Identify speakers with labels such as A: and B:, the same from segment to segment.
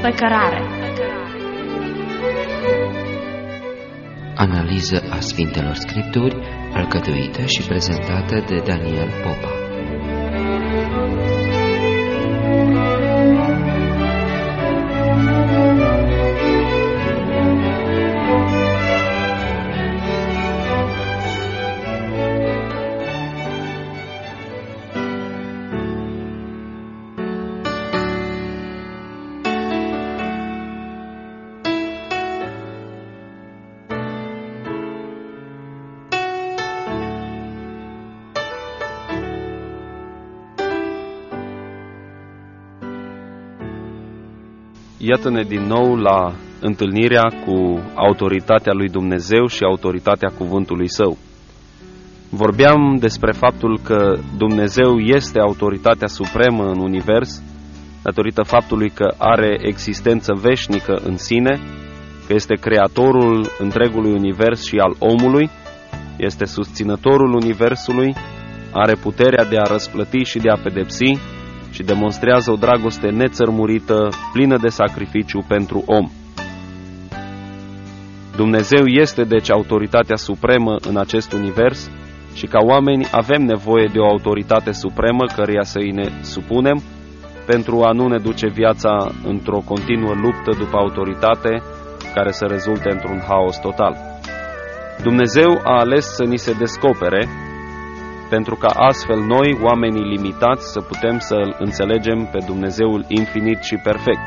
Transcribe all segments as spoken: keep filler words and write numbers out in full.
A: pe cărare.
B: Analiză a Sfintelor Scripturi, alcătuită și prezentată de Daniel Popa.
C: Iată-ne din nou la întâlnirea cu autoritatea lui Dumnezeu și autoritatea cuvântului Său. Vorbeam despre faptul că Dumnezeu este autoritatea supremă în univers, datorită faptului că are existență veșnică în sine, că este creatorul întregului univers și al omului, este susținătorul universului, are puterea de a răsplăti și de a pedepsi, și demonstrează o dragoste nețărmurită, plină de sacrificiu pentru om. Dumnezeu este deci autoritatea supremă în acest univers și ca oameni avem nevoie de o autoritate supremă căreia să îi ne supunem pentru a nu ne duce viața într-o continuă luptă după autoritate care să rezulte într-un haos total. Dumnezeu a ales să ni se descopere pentru ca astfel noi, oamenii limitați, să putem să-L înțelegem pe Dumnezeul infinit și perfect.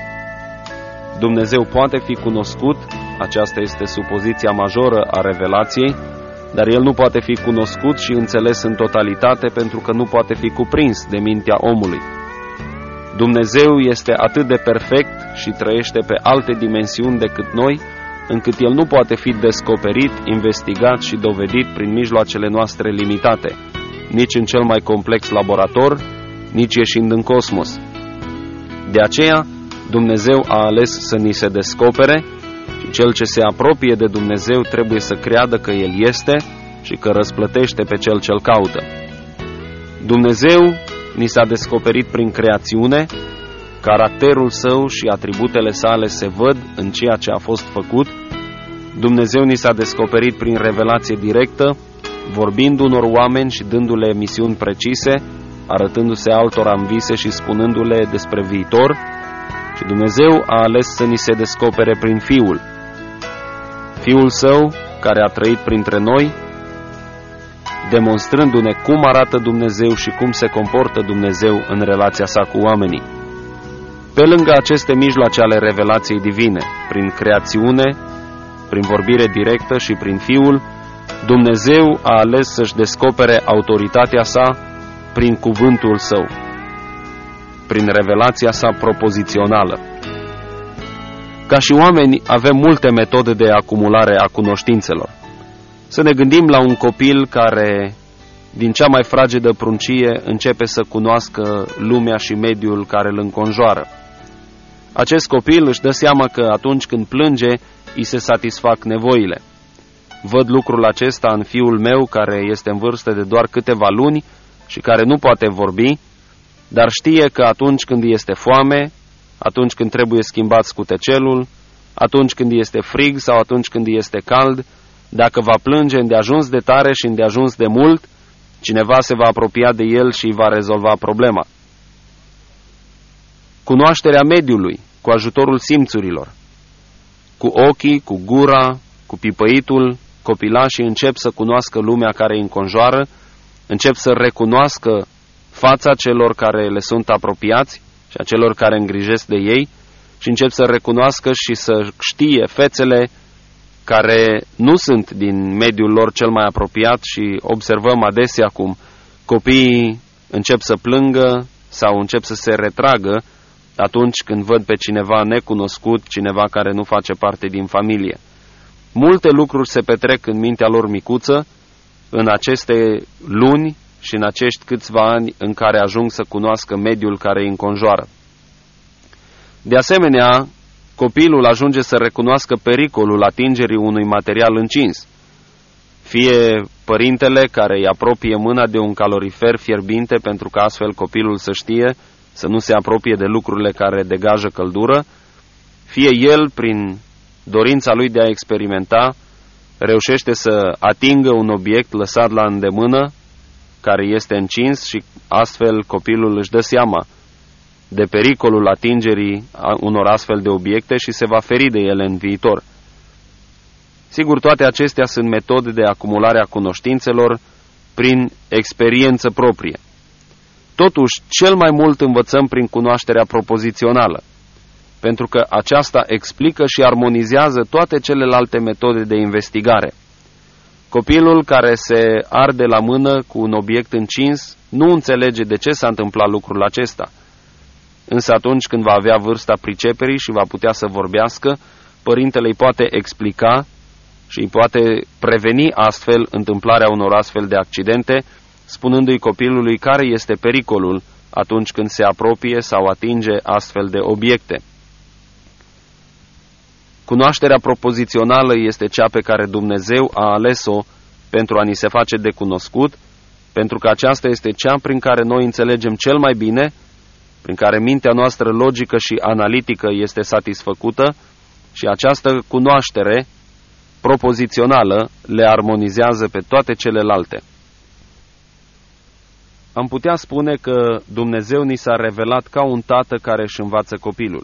C: Dumnezeu poate fi cunoscut, aceasta este supoziția majoră a revelației, dar El nu poate fi cunoscut și înțeles în totalitate pentru că nu poate fi cuprins de mintea omului. Dumnezeu este atât de perfect și trăiește pe alte dimensiuni decât noi, încât El nu poate fi descoperit, investigat și dovedit prin mijloacele noastre limitate, nici în cel mai complex laborator, nici ieșind în cosmos. De aceea, Dumnezeu a ales să ni se descopere și cel ce se apropie de Dumnezeu trebuie să creadă că El este și că răsplătește pe cel ce-L caută. Dumnezeu ni s-a descoperit prin creațiune. Caracterul Său și atributele Sale se văd în ceea ce a fost făcut. Dumnezeu ni s-a descoperit prin revelație directă, vorbind unor oameni și dându-le misiuni precise, arătându-se altora în vise și spunându-le despre viitor. Și Dumnezeu a ales să ni se descopere prin Fiul. Fiul Său, care a trăit printre noi, demonstrându-ne cum arată Dumnezeu și cum se comportă Dumnezeu în relația Sa cu oamenii. Pe lângă aceste mijloace ale revelației divine, prin creațiune, prin vorbire directă și prin Fiul, Dumnezeu a ales să-și descopere autoritatea Sa prin cuvântul Său, prin revelația Sa propozițională. Ca și oameni avem multe metode de acumulare a cunoștințelor. Să ne gândim la un copil care, din cea mai fragedă pruncie, începe să cunoască lumea și mediul care îl înconjoară. Acest copil își dă seama că atunci când plânge, îi se satisfac nevoile. Văd lucrul acesta în fiul meu, care este în vârstă de doar câteva luni și care nu poate vorbi, dar știe că atunci când este foame, atunci când trebuie schimbat scutecelul, atunci când este frig sau atunci când este cald, dacă va plânge îndeajuns de tare și îndeajuns de mult, cineva se va apropia de el și îi va rezolva problema. Cunoașterea mediului, cu ajutorul simțurilor. Cu ochii, cu gura, cu pipăitul, copilașii încep să cunoască lumea care îi înconjoară, încep să recunoască fața celor care le sunt apropiați și a celor care îngrijesc de ei și încep să recunoască și să știe fețele care nu sunt din mediul lor cel mai apropiat și observăm adesea cum copiii încep să plângă sau încep să se retragă atunci când văd pe cineva necunoscut, cineva care nu face parte din familie. Multe lucruri se petrec în mintea lor micuță în aceste luni și în acești câțiva ani în care ajung să cunoască mediul care îi înconjoară. De asemenea, copilul ajunge să recunoască pericolul atingerii unui material încins. Fie părintele care îi apropie mâna de un calorifer fierbinte pentru că astfel copilul să știe să nu se apropie de lucrurile care degajă căldură, fie el, prin dorința lui de a experimenta, reușește să atingă un obiect lăsat la îndemână, care este încins, și astfel copilul își dă seama de pericolul atingerii unor astfel de obiecte și se va feri de ele în viitor. Sigur, toate acestea sunt metode de acumulare a cunoștințelor prin experiență proprie. Totuși, cel mai mult învățăm prin cunoașterea propozițională, pentru că aceasta explică și armonizează toate celelalte metode de investigare. Copilul care se arde la mână cu un obiect încins nu înțelege de ce s-a întâmplat lucrul acesta. Însă atunci când va avea vârsta priceperii și va putea să vorbească, părintele îi poate explica și îi poate preveni astfel întâmplarea unor astfel de accidente, spunându-i copilului care este pericolul atunci când se apropie sau atinge astfel de obiecte. Cunoașterea propozițională este cea pe care Dumnezeu a ales-o pentru a ni se face de cunoscut, pentru că aceasta este cea prin care noi înțelegem cel mai bine, prin care mintea noastră logică și analitică este satisfăcută, și această cunoaștere propozițională le armonizează pe toate celelalte. Am putea spune că Dumnezeu ni s-a revelat ca un tată care își învață copilul.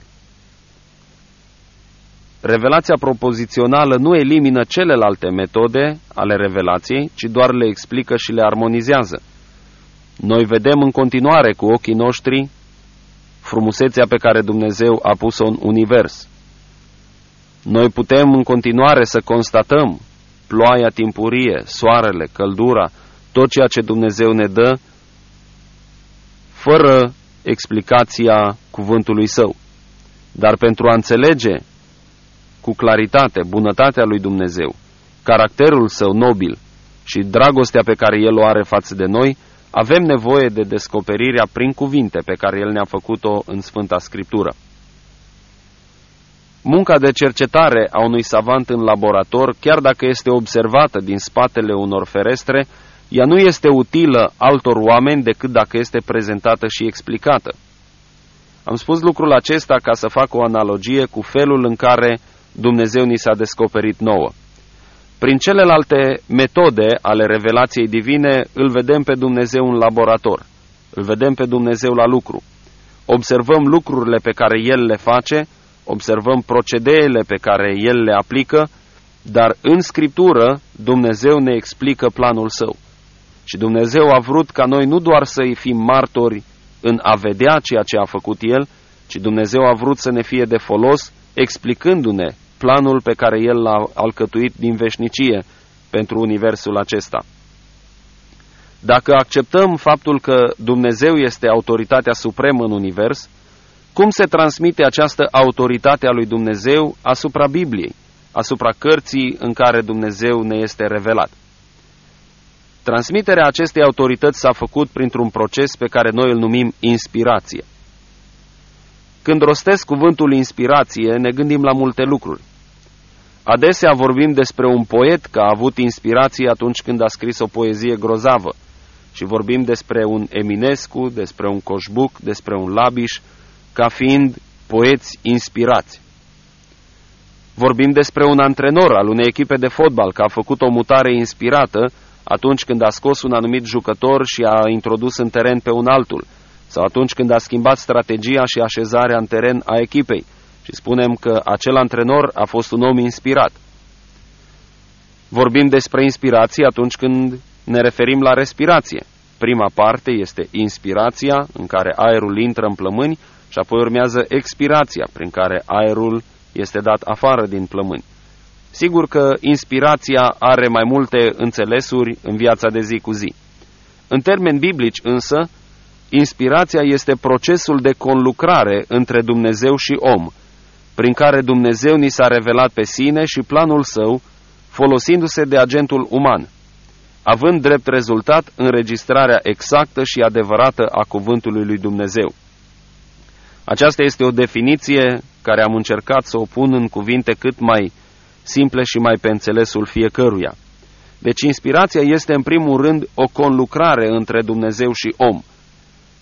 C: Revelația propozițională nu elimină celelalte metode ale revelației, ci doar le explică și le armonizează. Noi vedem în continuare cu ochii noștri frumusețea pe care Dumnezeu a pus-o în univers. Noi putem în continuare să constatăm ploaia timpurie, soarele, căldura, tot ceea ce Dumnezeu ne dă, fără explicația cuvântului Său. Dar pentru a înțelege cu claritate bunătatea lui Dumnezeu, caracterul Său nobil și dragostea pe care El o are față de noi, avem nevoie de descoperirea prin cuvinte pe care El ne-a făcut-o în Sfânta Scriptură. Munca de cercetare a unui savant în laborator, chiar dacă este observată din spatele unor ferestre, ea nu este utilă altor oameni decât dacă este prezentată și explicată. Am spus lucrul acesta ca să fac o analogie cu felul în care Dumnezeu ni s-a descoperit nouă. Prin celelalte metode ale revelației divine îl vedem pe Dumnezeu în laborator, îl vedem pe Dumnezeu la lucru. Observăm lucrurile pe care El le face, observăm procedeele pe care El le aplică, dar în Scriptură Dumnezeu ne explică planul Său. Și Dumnezeu a vrut ca noi nu doar să-i fim martori în a vedea ceea ce a făcut El, ci Dumnezeu a vrut să ne fie de folos, explicându-ne planul pe care El l-a alcătuit din veșnicie pentru universul acesta. Dacă acceptăm faptul că Dumnezeu este autoritatea supremă în univers, cum se transmite această autoritate a lui Dumnezeu asupra Bibliei, asupra cărții în care Dumnezeu ne este revelat? Transmiterea acestei autorități s-a făcut printr-un proces pe care noi îl numim inspirație. Când rostesc cuvântul inspirație, ne gândim la multe lucruri. Adesea vorbim despre un poet că a avut inspirație atunci când a scris o poezie grozavă și vorbim despre un Eminescu, despre un Coșbuc, despre un Labiș, ca fiind poeți inspirați. Vorbim despre un antrenor al unei echipe de fotbal că a făcut o mutare inspirată atunci când a scos un anumit jucător și a introdus în teren pe un altul, sau atunci când a schimbat strategia și așezarea în teren a echipei și spunem că acel antrenor a fost un om inspirat. Vorbim despre inspirație atunci când ne referim la respirație. Prima parte este inspirația, în care aerul intră în plămâni, și apoi urmează expirația, prin care aerul este dat afară din plămâni. Sigur că inspirația are mai multe înțelesuri în viața de zi cu zi. În termeni biblici însă, inspirația este procesul de conlucrare între Dumnezeu și om, prin care Dumnezeu ni s-a revelat pe sine și planul Său, folosindu-se de agentul uman, având drept rezultat înregistrarea exactă și adevărată a cuvântului lui Dumnezeu. Aceasta este o definiție care am încercat să o pun în cuvinte cât mai simple și mai pe înțelesul fiecăruia. Deci inspirația este în primul rând o conlucrare între Dumnezeu și om.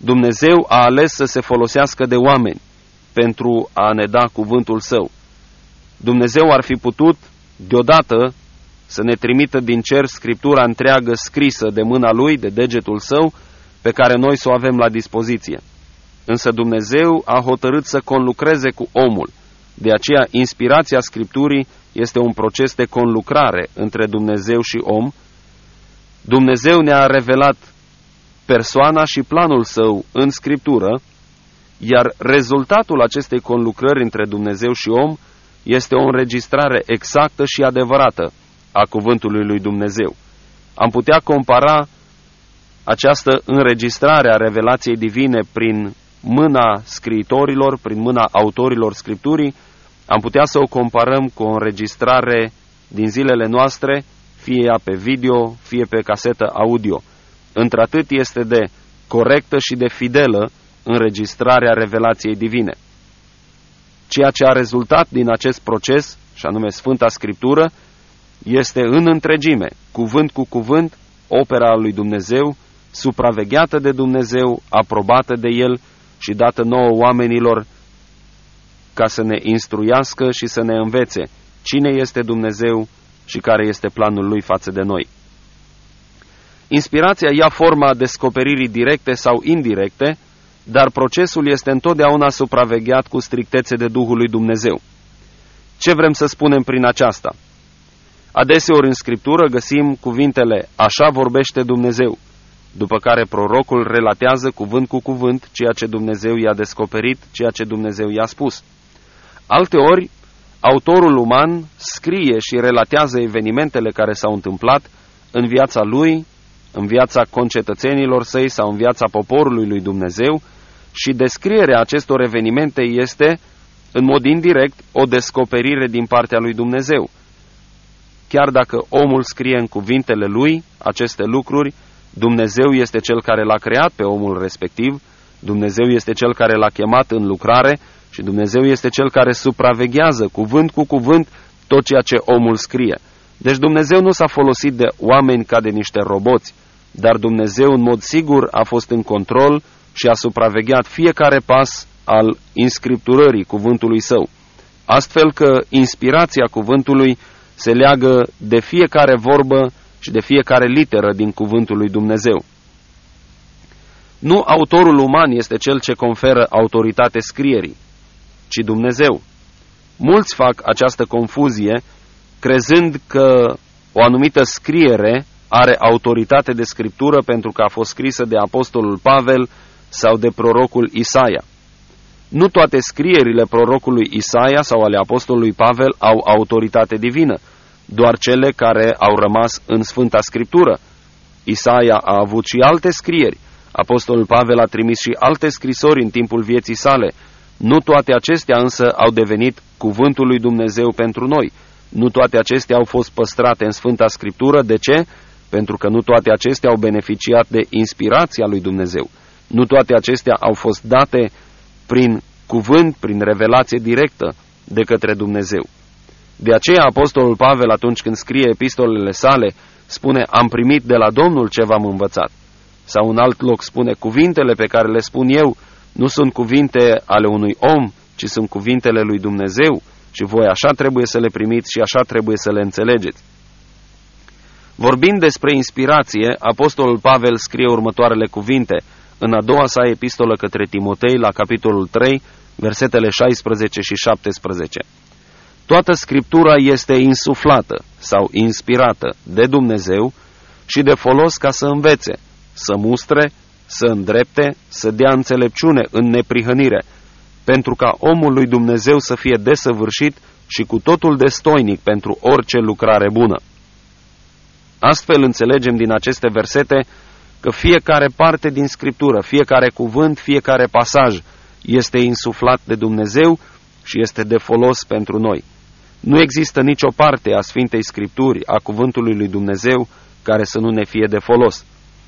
C: Dumnezeu a ales să se folosească de oameni pentru a ne da cuvântul Său. Dumnezeu ar fi putut, deodată, să ne trimită din cer Scriptura întreagă scrisă de mâna Lui, de degetul Său, pe care noi să o avem la dispoziție. Însă Dumnezeu a hotărât să conlucreze cu omul. De aceea, inspirația Scripturii este un proces de conlucrare între Dumnezeu și om. Dumnezeu ne-a revelat persoana și planul Său în Scriptură, iar rezultatul acestei conlucrări între Dumnezeu și om este o înregistrare exactă și adevărată a cuvântului lui Dumnezeu. Am putea compara această înregistrare a revelației divine prin mâna scriitorilor, prin mâna autorilor Scripturii, am putea să o comparăm cu o înregistrare din zilele noastre, fie ea pe video, fie pe casetă audio. Într-atât este de corectă și de fidelă înregistrarea revelației divine. Ceea ce a rezultat din acest proces, și anume Sfânta Scriptură, este în întregime, cuvânt cu cuvânt, opera lui Dumnezeu, supravegheată de Dumnezeu, aprobată de El și dată nouă oamenilor ca să ne instruiască și să ne învețe cine este Dumnezeu și care este planul Lui față de noi. Inspirația ia forma descoperirii directe sau indirecte, dar procesul este întotdeauna supravegheat cu strictețe de Duhul lui Dumnezeu. Ce vrem să spunem prin aceasta? Adeseori în Scriptură găsim cuvintele "așa vorbește Dumnezeu", după care prorocul relatează cuvânt cu cuvânt ceea ce Dumnezeu i-a descoperit, ceea ce Dumnezeu i-a spus. Alteori, autorul uman scrie și relatează evenimentele care s-au întâmplat în viața lui, în viața concetățenilor săi sau în viața poporului lui Dumnezeu, și descrierea acestor evenimente este, în mod indirect, o descoperire din partea lui Dumnezeu. Chiar dacă omul scrie în cuvintele lui aceste lucruri, Dumnezeu este Cel care l-a creat pe omul respectiv, Dumnezeu este Cel care l-a chemat în lucrare și Dumnezeu este Cel care supraveghează cuvânt cu cuvânt tot ceea ce omul scrie. Deci Dumnezeu nu s-a folosit de oameni ca de niște roboți, dar Dumnezeu în mod sigur a fost în control și a supravegheat fiecare pas al inscripturării cuvântului Său. Astfel că inspirația cuvântului se leagă de fiecare vorbă și de fiecare literă din cuvântul lui Dumnezeu. Nu autorul uman este cel ce conferă autoritate scrierii, ci Dumnezeu. Mulți fac această confuzie, crezând că o anumită scriere are autoritate de scriptură pentru că a fost scrisă de apostolul Pavel sau de prorocul Isaia. Nu toate scrierile prorocului Isaia sau ale apostolului Pavel au autoritate divină, doar cele care au rămas în Sfânta Scriptură. Isaia a avut și alte scrieri, apostolul Pavel a trimis și alte scrisori în timpul vieții sale. Nu toate acestea însă au devenit cuvântul lui Dumnezeu pentru noi. Nu toate acestea au fost păstrate în Sfânta Scriptură. De ce? Pentru că nu toate acestea au beneficiat de inspirația lui Dumnezeu. Nu toate acestea au fost date prin cuvânt, prin revelație directă de către Dumnezeu. De aceea apostolul Pavel, atunci când scrie epistolele sale, spune: am primit de la Domnul ce v-am învățat. Sau în alt loc spune: cuvintele pe care le spun eu nu sunt cuvinte ale unui om, ci sunt cuvintele lui Dumnezeu și voi așa trebuie să le primiți și așa trebuie să le înțelegeți. Vorbind despre inspirație, apostolul Pavel scrie următoarele cuvinte în a doua sa epistolă către Timotei, la capitolul trei, versetele șaisprezece și șaptesprezece. Toată Scriptura este insuflată sau inspirată de Dumnezeu și de folos ca să învețe, să mustre, să îndrepte, să dea înțelepciune în neprihănire, pentru ca omul lui Dumnezeu să fie desăvârșit și cu totul destoinic pentru orice lucrare bună. Astfel înțelegem din aceste versete că fiecare parte din Scriptură, fiecare cuvânt, fiecare pasaj este insuflat de Dumnezeu și este de folos pentru noi. Nu există nicio parte a Sfintei Scripturi, a cuvântului lui Dumnezeu, care să nu ne fie de folos.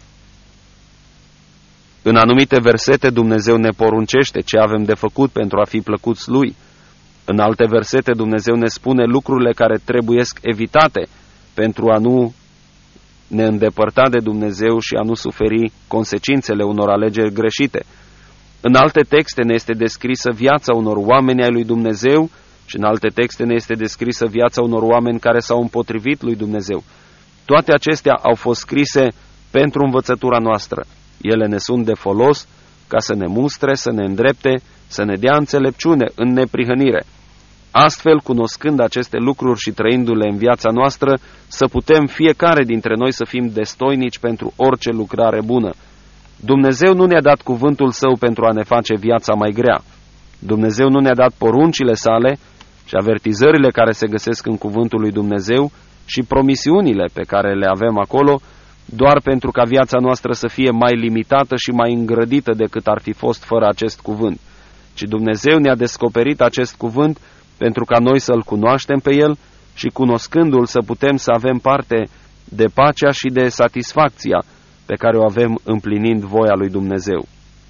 C: În anumite versete Dumnezeu ne poruncește ce avem de făcut pentru a fi plăcuți Lui. În alte versete Dumnezeu ne spune lucrurile care trebuiesc evitate pentru a nu ne îndepărta de Dumnezeu și a nu suferi consecințele unor alegeri greșite. În alte texte ne este descrisă viața unor oameni ai lui Dumnezeu și în alte texte ne este descrisă viața unor oameni care s-au împotrivit lui Dumnezeu. Toate acestea au fost scrise pentru învățătura noastră. Ele ne sunt de folos ca să ne mustre, să ne îndrepte, să ne dea înțelepciune în neprihănire. Astfel, cunoscând aceste lucruri și trăindu-le în viața noastră, să putem fiecare dintre noi să fim destoinici pentru orice lucrare bună. Dumnezeu nu ne-a dat cuvântul Său pentru a ne face viața mai grea. Dumnezeu nu ne-a dat poruncile Sale și avertizările care se găsesc în cuvântul lui Dumnezeu și promisiunile pe care le avem acolo, doar pentru ca viața noastră să fie mai limitată și mai îngrădită decât ar fi fost fără acest cuvânt. Ci Dumnezeu ne-a descoperit acest cuvânt pentru ca noi să-L cunoaștem pe El și, cunoscându-L, să putem să avem parte de pacea și de satisfacția pe care o avem împlinind voia lui Dumnezeu.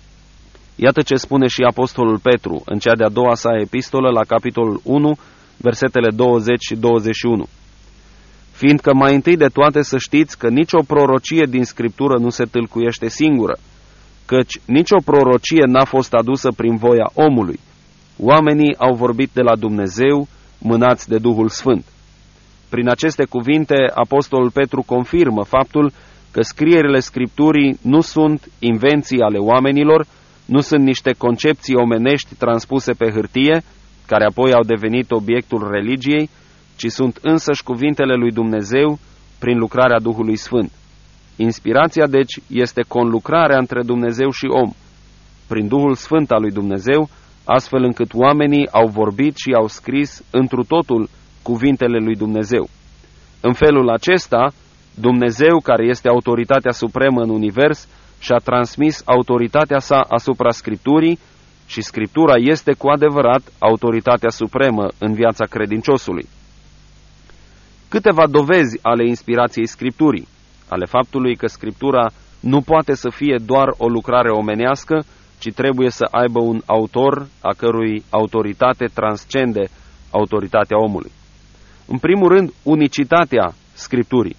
C: Iată ce spune și Apostolul Petru în cea de-a doua sa epistolă, la capitolul unu, versetele douăzeci și douăzeci și unu. Fiindcă mai întâi de toate să știți că nicio prorocie din Scriptură nu se tâlcuiește singură, căci nicio prorocie n-a fost adusă prin voia omului. Oamenii au vorbit de la Dumnezeu, mânați de Duhul Sfânt. Prin aceste cuvinte, Apostolul Petru confirmă faptul că scrierile Scripturii nu sunt invenții ale oamenilor, nu sunt niște concepții omenești transpuse pe hârtie, care apoi au devenit obiectul religiei, ci sunt însăși cuvintele lui Dumnezeu prin lucrarea Duhului Sfânt. Inspirația, deci, este conlucrarea între Dumnezeu și om, prin Duhul Sfânt al lui Dumnezeu, astfel încât oamenii au vorbit și au scris întru totul cuvintele lui Dumnezeu. În felul acesta, Dumnezeu, care este autoritatea supremă în univers, și-a transmis autoritatea sa asupra Scripturii și Scriptura este cu adevărat autoritatea supremă în viața credinciosului. Câteva dovezi ale inspirației Scripturii, ale faptului că Scriptura nu poate să fie doar o lucrare omenească, ci trebuie să aibă un autor a cărui autoritate transcende autoritatea omului. În primul rând, unicitatea Scripturii.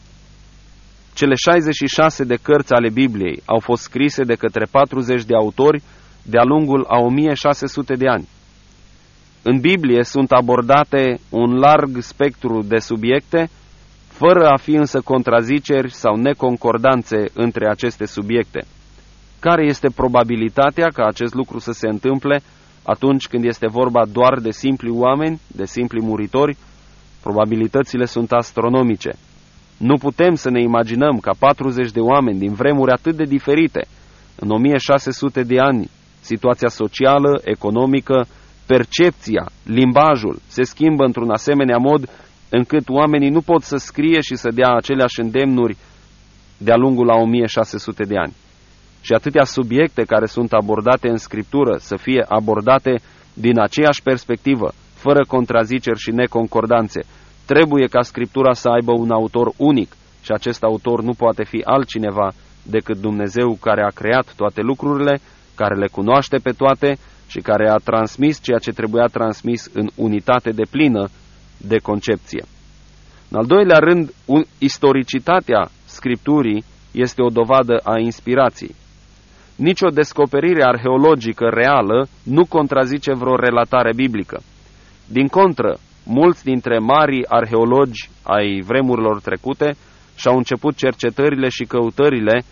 C: Cele șaizeci și șase de cărți ale Bibliei au fost scrise de către patruzeci de autori de-a lungul a o mie șase sute de ani. În Biblie sunt abordate un larg spectru de subiecte, fără a fi însă contraziceri sau neconcordanțe între aceste subiecte. Care este probabilitatea ca acest lucru să se întâmple atunci când este vorba doar de simpli oameni, de simpli muritori? Probabilitățile sunt astronomice. Nu putem să ne imaginăm ca patruzeci de oameni din vremuri atât de diferite, în o mie șase sute de ani, situația socială, economică, percepția, limbajul se schimbă într-un asemenea mod încât oamenii nu pot să scrie și să dea aceleași îndemnuri de-a lungul la o mie șase sute de ani. Și atâtea subiecte care sunt abordate în Scriptură să fie abordate din aceeași perspectivă, fără contraziceri și neconcordanțe. Trebuie ca Scriptura să aibă un autor unic și acest autor nu poate fi altcineva decât Dumnezeu, care a creat toate lucrurile, care le cunoaște pe toate și care a transmis ceea ce trebuia transmis în unitate deplină de concepție. În al doilea rând, istoricitatea Scripturii este o dovadă a inspirației. Nici o descoperire arheologică reală nu contrazice vreo relatare biblică. Din contră, mulți dintre marii arheologi ai vremurilor trecute și-au început cercetările și căutările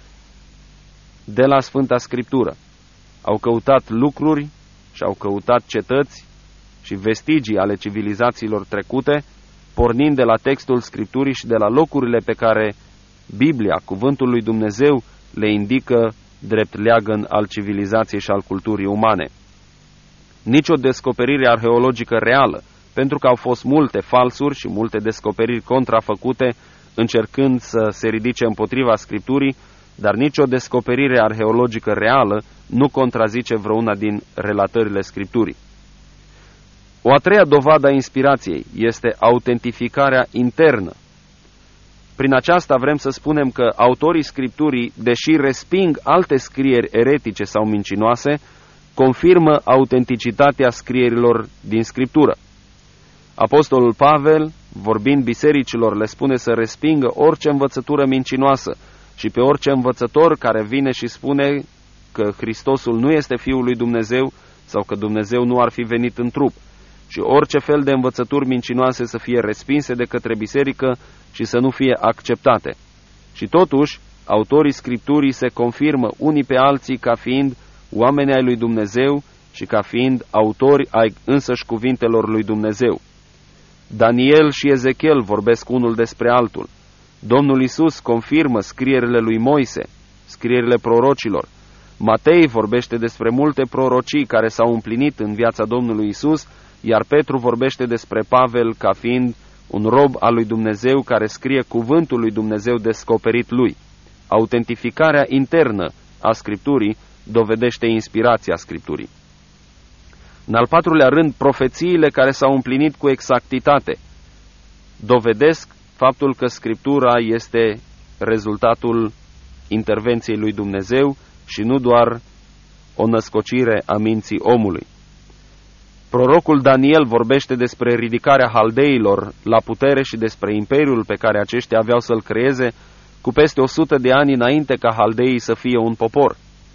C: de la Sfânta Scriptură. Au căutat lucruri și au căutat cetăți și vestigii ale civilizațiilor trecute, pornind de la textul Scripturii și de la locurile pe care Biblia, cuvântul lui Dumnezeu, le indică drept leagăn al civilizației și al culturii umane. Nici o descoperire arheologică reală, pentru că au fost multe falsuri și multe descoperiri contrafăcute încercând să se ridice împotriva Scripturii, dar nici o descoperire arheologică reală nu contrazice vreuna din relatările Scripturii. O a treia dovadă a inspirației este autentificarea internă. Prin aceasta vrem să spunem că autorii Scripturii, deși resping alte scrieri eretice sau mincinoase, confirmă autenticitatea scrierilor din Scriptură. Apostolul Pavel, vorbind bisericilor, le spune să respingă orice învățătură mincinoasă și pe orice învățător care vine și spune că Hristosul nu este Fiul lui Dumnezeu sau că Dumnezeu nu ar fi venit în trup, și orice fel de învățături mincinoase să fie respinse de către biserică și să nu fie acceptate. Și totuși, autorii Scripturii se confirmă unii pe alții ca fiind oameni ai lui Dumnezeu și ca fiind autori ai însăși cuvintelor lui Dumnezeu. Daniel și Ezechiel vorbesc unul despre altul. Domnul Iisus confirmă scrierile lui Moise, scrierile prorocilor. Matei vorbește despre multe prorocii care s-au împlinit în viața Domnului Iisus, iar Petru vorbește despre Pavel ca fiind un rob al lui Dumnezeu care scrie cuvântul lui Dumnezeu descoperit lui. Autentificarea internă a Scripturii dovedește inspirația Scripturii. În al patrulea rând, profețiile care s-au împlinit cu exactitate dovedesc faptul că Scriptura este rezultatul intervenției lui Dumnezeu și nu doar o născocire a minții omului. Prorocul Daniel vorbește despre ridicarea haldeilor la putere și despre imperiul pe care aceștia aveau să-l creeze cu peste o sută de ani înainte ca haldeii să fie un popor.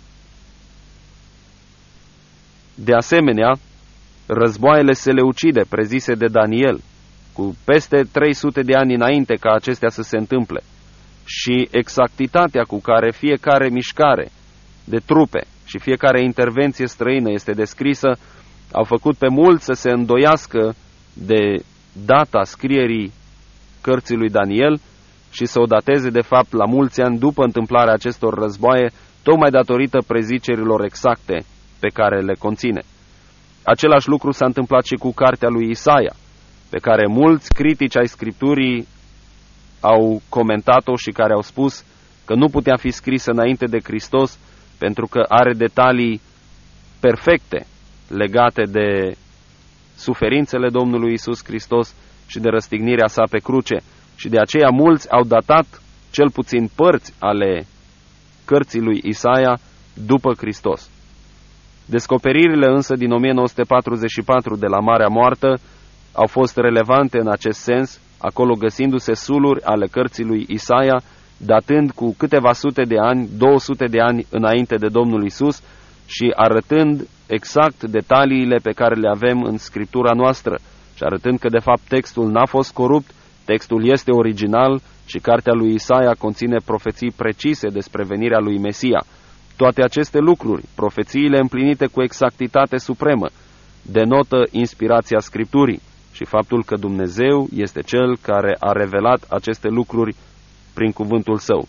C: De asemenea, războaiele seleucide prezise de Daniel, cu peste trei sute de ani înainte ca acestea să se întâmple, și exactitatea cu care fiecare mișcare de trupe și fiecare intervenție străină este descrisă, au făcut pe mulți să se îndoiască de data scrierii cărții lui Daniel și să o dateze de fapt la mulți ani după întâmplarea acestor războaie, tocmai datorită prezicerilor exacte pe care le conține. Același lucru s-a întâmplat și cu cartea lui Isaia, pe care mulți critici ai Scripturii au comentat-o și care au spus că nu putea fi scrisă înainte de Hristos pentru că are detalii perfecte legate de suferințele Domnului Iisus Hristos și de răstignirea sa pe cruce, și de aceea mulți au datat cel puțin părți ale cărții lui Isaia după Hristos. Descoperirile însă din o mie nouă sute patruzeci și patru de la Marea Moartă au fost relevante în acest sens, acolo găsindu-se suluri ale cărții lui Isaia, datând cu câteva sute de ani, două sute de ani înainte de Domnul Iisus și arătând exact detaliile pe care le avem în Scriptura noastră și arătând că de fapt textul n-a fost corupt, textul este original și cartea lui Isaia conține profeții precise despre venirea lui Mesia. Toate aceste lucruri, profețiile împlinite cu exactitate supremă, denotă inspirația Scripturii și faptul că Dumnezeu este Cel care a revelat aceste lucruri prin cuvântul Său.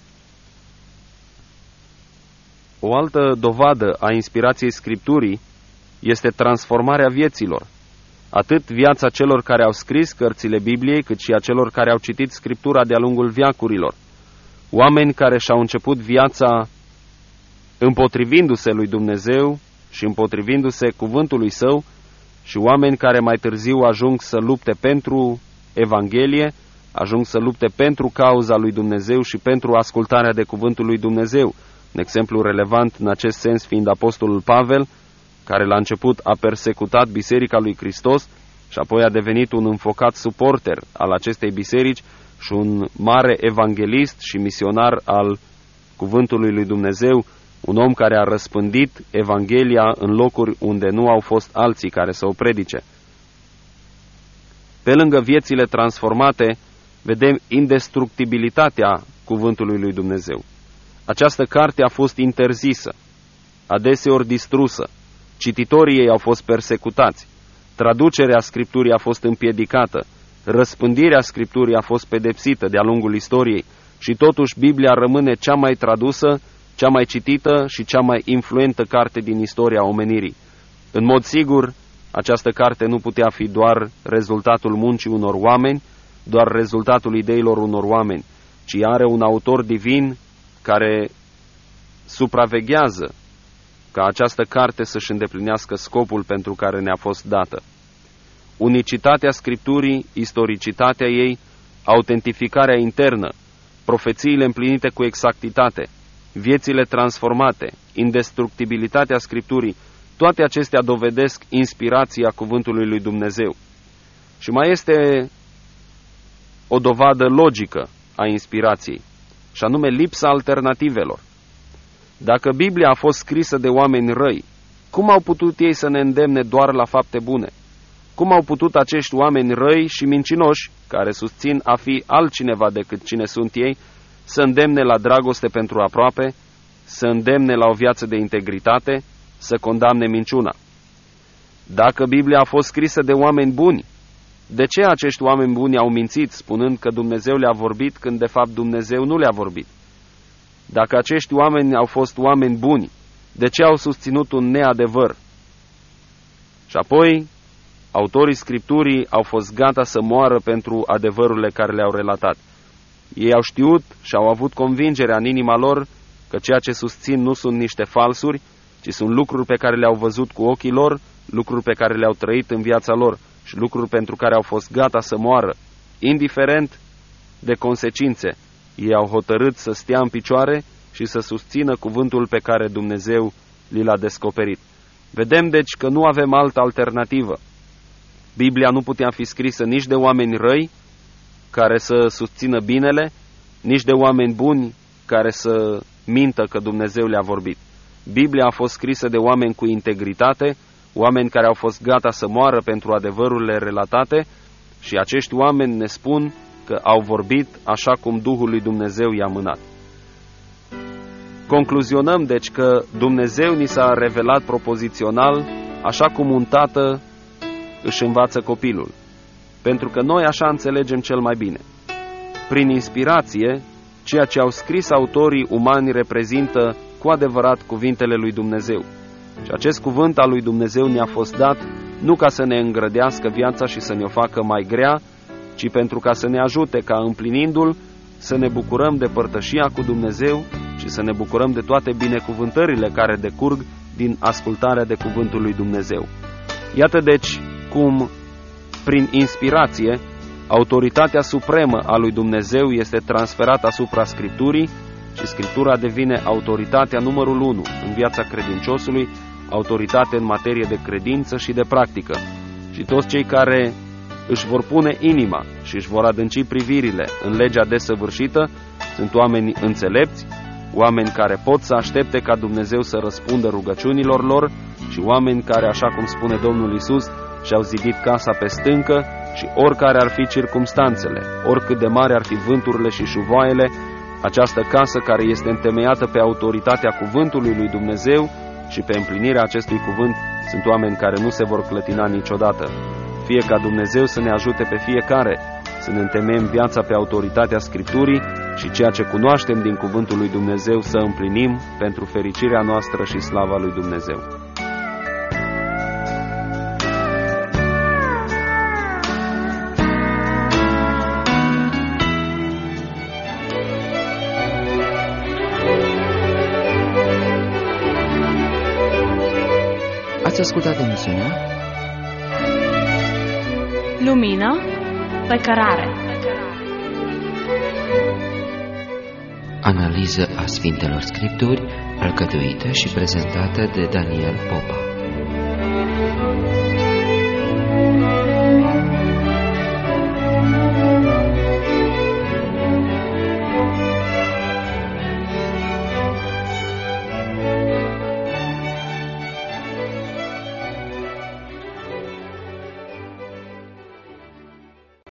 C: O altă dovadă a inspirației Scripturii este transformarea vieților, atât viața celor care au scris cărțile Bibliei, cât și a celor care au citit Scriptura de-a lungul veacurilor. Oameni care și-au început viața împotrivindu-se lui Dumnezeu și împotrivindu-se cuvântului Său, și oameni care mai târziu ajung să lupte pentru Evanghelie, ajung să lupte pentru cauza lui Dumnezeu și pentru ascultarea de cuvântul lui Dumnezeu. Un exemplu relevant în acest sens fiind apostolul Pavel, care la început a persecutat Biserica lui Hristos și apoi a devenit un înfocat suporter al acestei biserici și un mare evanghelist și misionar al cuvântului lui Dumnezeu, un om care a răspândit Evanghelia în locuri unde nu au fost alții care să o predice. Pe lângă viețile transformate, vedem indestructibilitatea cuvântului lui Dumnezeu. Această carte a fost interzisă, adeseori distrusă, cititorii ei au fost persecutați, traducerea Scripturii a fost împiedicată, răspândirea Scripturii a fost pedepsită de-a lungul istoriei și totuși Biblia rămâne cea mai tradusă, cea mai citită și cea mai influentă carte din istoria omenirii. În mod sigur, această carte nu putea fi doar rezultatul muncii unor oameni, doar rezultatul ideilor unor oameni, ci are un autor divin care supraveghează ca această carte să-și îndeplinească scopul pentru care ne-a fost dată. Unicitatea Scripturii, istoricitatea ei, autentificarea internă, profețiile împlinite cu exactitate, viețile transformate, indestructibilitatea Scripturii, toate acestea dovedesc inspirația cuvântului lui Dumnezeu. Și mai este o dovadă logică a inspirației, și anume lipsa alternativelor. Dacă Biblia a fost scrisă de oameni răi, cum au putut ei să ne îndemne doar la fapte bune? Cum au putut acești oameni răi și mincinoși, care susțin a fi altcineva decât cine sunt ei, să îndemne la dragoste pentru aproape, să îndemne la o viață de integritate, să condamne minciuna? Dacă Biblia a fost scrisă de oameni buni, de ce acești oameni buni au mințit, spunând că Dumnezeu le-a vorbit, când de fapt Dumnezeu nu le-a vorbit? Dacă acești oameni au fost oameni buni, de ce au susținut un neadevăr? Și apoi, autorii Scripturii au fost gata să moară pentru adevărurile care le-au relatat. Ei au știut și au avut convingerea în inima lor că ceea ce susțin nu sunt niște falsuri, ci sunt lucruri pe care le-au văzut cu ochii lor, lucruri pe care le-au trăit în viața lor și lucruri pentru care au fost gata să moară, indiferent de consecințe. Ei au hotărât să stea în picioare și să susțină cuvântul pe care Dumnezeu li l-a descoperit. Vedem deci că nu avem altă alternativă. Biblia nu putea fi scrisă nici de oameni răi care să susțină binele, nici de oameni buni care să mintă că Dumnezeu le-a vorbit. Biblia a fost scrisă de oameni cu integritate, oameni care au fost gata să moară pentru adevărurile relatate, și acești oameni ne spun că au vorbit așa cum Duhul lui Dumnezeu i-a mânat. Concluzionăm deci că Dumnezeu ni s-a revelat propozițional, așa cum un tată își învață copilul, pentru că noi așa înțelegem cel mai bine. Prin inspirație, ceea ce au scris autorii umani reprezintă cu adevărat cuvintele lui Dumnezeu. Și acest cuvânt al lui Dumnezeu ne-a fost dat nu ca să ne îngrădească viața și să ne o facă mai grea, ci pentru ca să ne ajute ca, împlinindu-l, să ne bucurăm de părtășia cu Dumnezeu și să ne bucurăm de toate binecuvântările care decurg din ascultarea de cuvântul lui Dumnezeu. Iată deci cum, prin inspirație, autoritatea supremă a lui Dumnezeu este transferată asupra Scripturii și Scriptura devine autoritatea numărul unu în viața credinciosului, autoritate în materie de credință și de practică. Și toți cei care își vor pune inima și își vor adânci privirile în legea desăvârșită sunt oameni înțelepți, oameni care pot să aștepte ca Dumnezeu să răspundă rugăciunilor lor și oameni care, așa cum spune Domnul Iisus, și-au zidit casa pe stâncă și oricare ar fi circumstanțele, oricât de mari ar fi vânturile și șuvoaiele, această casă care este întemeiată pe autoritatea cuvântului lui Dumnezeu și pe împlinirea acestui cuvânt, sunt oameni care nu se vor clătina niciodată. Fie ca Dumnezeu să ne ajute pe fiecare să ne întemeiem viața pe autoritatea Scripturii și ceea ce cunoaștem din cuvântul lui Dumnezeu să împlinim pentru fericirea noastră și slava lui Dumnezeu.
B: Ați ascultat emisiunea
A: Lumină pe cărare.
B: Analiză a Sfintelor Scripturi, alcătuită și prezentată de Daniel Popa.